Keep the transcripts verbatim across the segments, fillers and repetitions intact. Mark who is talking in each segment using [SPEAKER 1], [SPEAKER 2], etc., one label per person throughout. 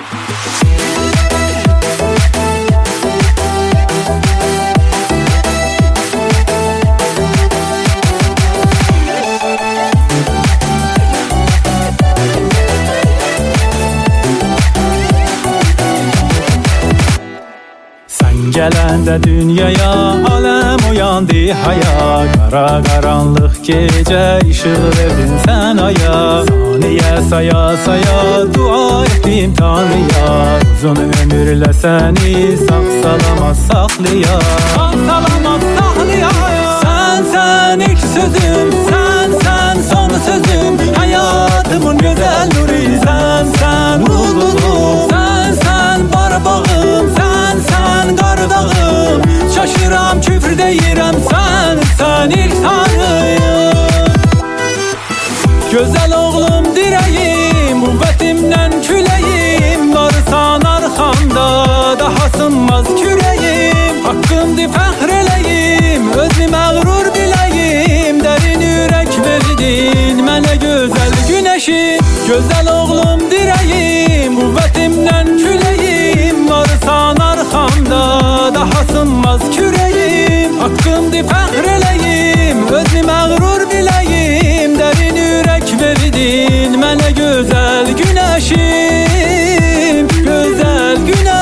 [SPEAKER 1] Gələndə dünyaya aləm uyandı haya. Qara qaranlıq gecə işıq verdin sən aya. Saniyə saya saya dua etdim Tanrıya. Uzun ömürlə səni sağ salamat saxlaya. Sağ salamat saxlaya. Sən sən ilk sözüm, sən sən son sözüm. Həyatımın gözəl nuri sən sən ulduzum. Sən sən barbağım, sən sən qardağım. Şaşıram küfr deyirəm sən sən ilk tanrıyım. Gözəl oğlum dirəyim, qüvvətimdən küləyim. Varsan arxamda daha sınmaz kürəyim. Haqqımdır fəxr eləyim, özümü məğrur biləyim. Dərin ürək verdin mənə gözəl günəşim. Gözəl oğlum dirəyim, qüvvətimdən küləyim. Varsan arxamda daha sınmaz kürəyim. Haqqımdır fəxr eləyim, özümü məğrur biləyim. Dərin ürək verdin mənə gözəl günəşim. Gözəl günəşim.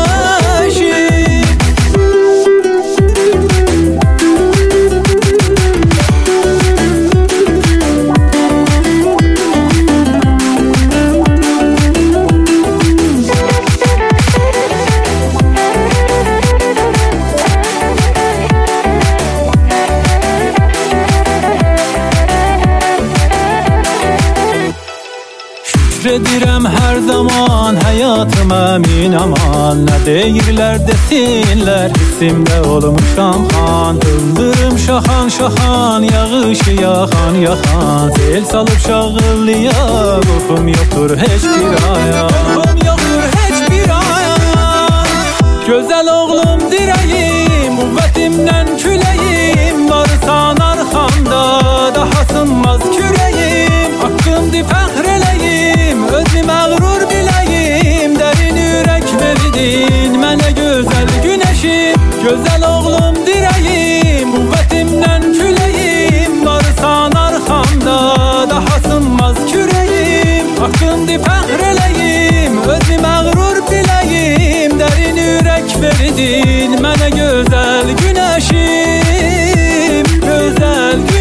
[SPEAKER 1] Edirəm hər zaman həyatım əmin aman. Nə deyirlər desinlər, hissimdə olmuşam xan. Öldürüm şaxan şaxan, yağışı yaxan yaxan. Sel salıb şağıllıya, qorxum yoxdur heç bir aya. Qorxum yoxdur heç bir aya. Gözəl oğlum dirəyim, qüvvətimdən küləyim. Varsan arxamda daha sınmaz kürəyim. Haqqımdır fəxr eləyim, özümü məğrur biləyim. Dərin ürək verdin mənə gözəl günəşim. Gözəl oğlum dirəyim, qüvvətimdən küləyim. Varsan arxamda daha sınmaz kürəyim. Haqqımdır fəxr eləyim, özümü məğrur biləyim. Dərin ürək verdin mənə gözəl günəşim. Gözəl günəşim.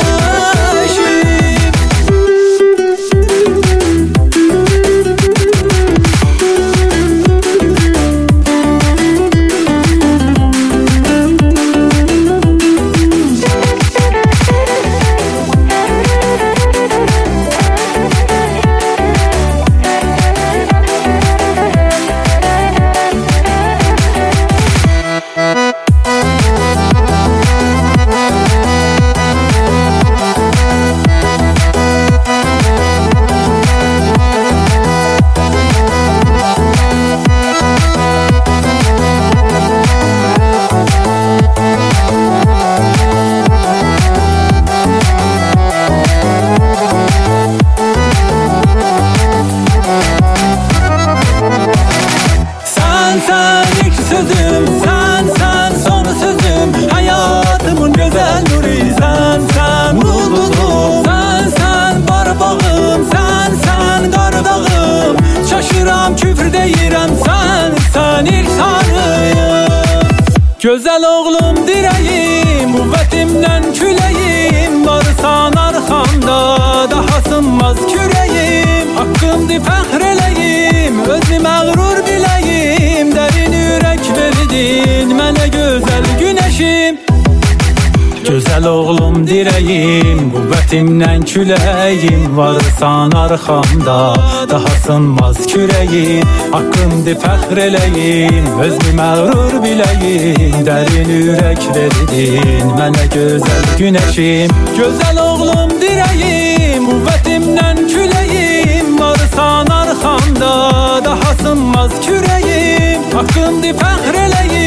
[SPEAKER 1] Gözəl oğlum dirəyim, qüvvətimdən küləyim. Varsan arxamda daha sınmaz kürəyim. Haqqımdır fəxr eləyim, özümü məğrur biləyim. Dərin ürək verdin mənə gözəl günəşim. Gözəl oğlum dirəyim, qüvvətimdən küləyim. Varsan arxamda daha sınmaz kürəyim. Haqqımdır fəxr eləyim, özümü məğrur biləyim. Dərin ürək verdin mənə gözəl günəşim. Gözəl oğlum dirəyim, qüvvətimdən küləyim. Varsan arxamda daha sınmaz kürəyim. Haqqımdır fəxr eləyim,